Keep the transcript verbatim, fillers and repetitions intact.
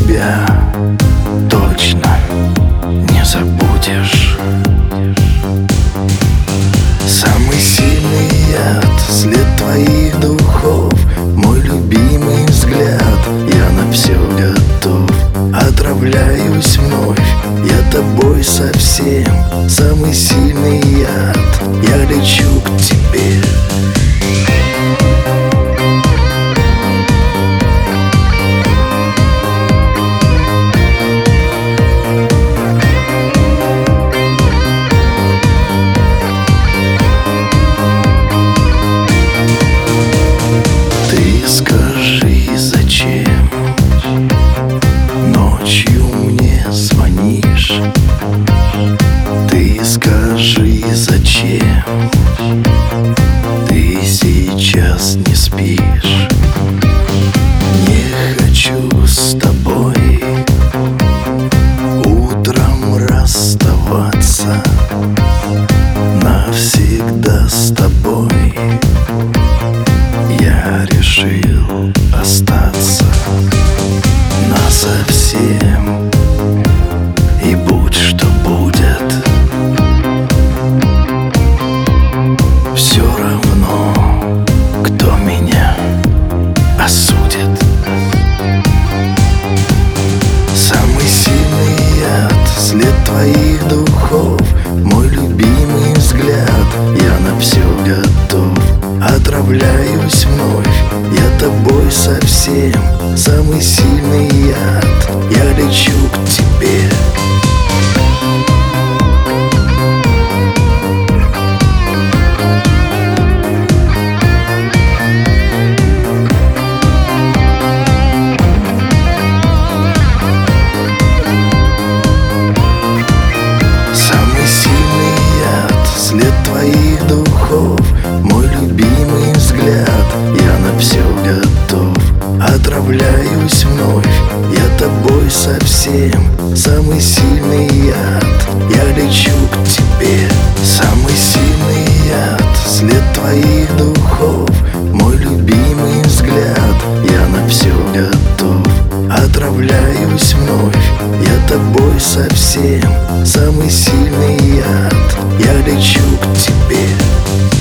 тебя точно не забудешь. Самый сильный яд, след твоих духов, мой любимый взгляд. Я на все готов, отравляюсь вновь, я тобой совсем. Самый сильный яд, я лечу к тебе. Скажи, зачем ночью мне звонишь? Ты скажи, зачем ты сейчас не спишь? Не хочу с тобой утром расставаться, навсегда с тобой я решил остаться насовсем. И будь что будет, все равно, кто меня осудит. Самый сильный яд, след твоих духов, мой любимый взгляд. Я на все готов, отравляюсь вновь, я тобой совсем. Самый сильный яд, я лечу к тебе. Самый сильный яд, след твоих духов, мой любимый взгляд. Я на все готов, отравляюсь вновь, я тобой совсем. Самый сильный яд, я лечу к тебе. Самый сильный яд, след твоих духов, мой любимый взгляд. Я на все готов, отравляюсь вновь, я тобой совсем. Самый сильный яд, я лечу к тебе.